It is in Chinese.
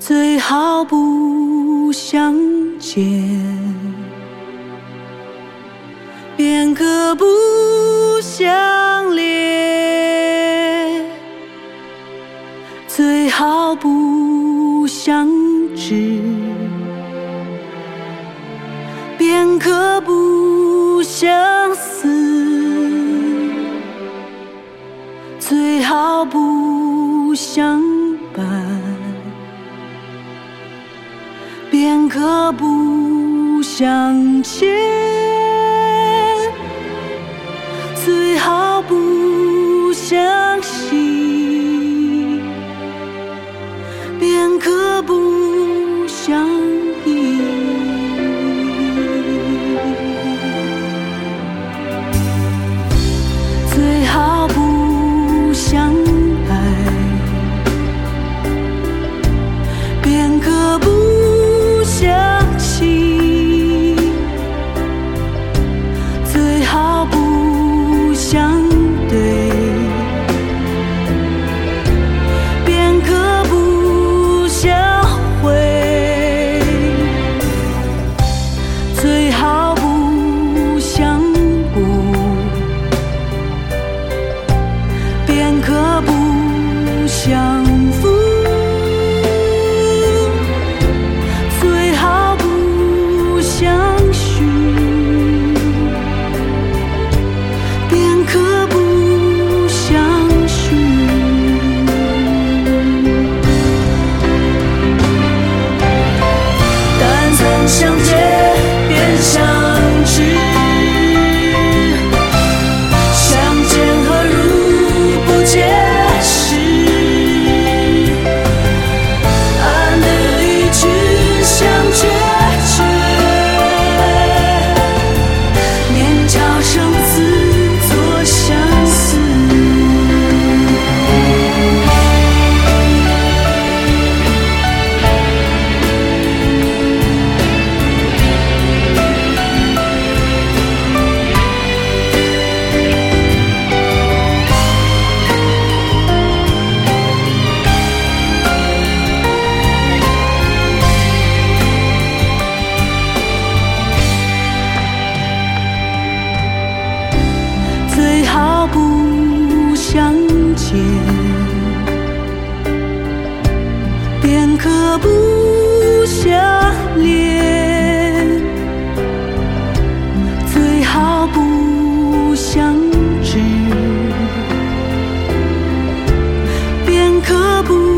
最好不相见，便可不相恋，最好不相知，便可不相思，最好不相伴，便可不相欠，最好不相惜，便可不相依。最好不相爱，便可不相惜，最好不相对，便可不相会，最好不相顾，便可不相负，最好不相许，便可不相许。但曾相见便相知，相见何如不见时，安得一去相决绝，年交生死作相思。最好不相见，便可不相恋，最好不相知，便可不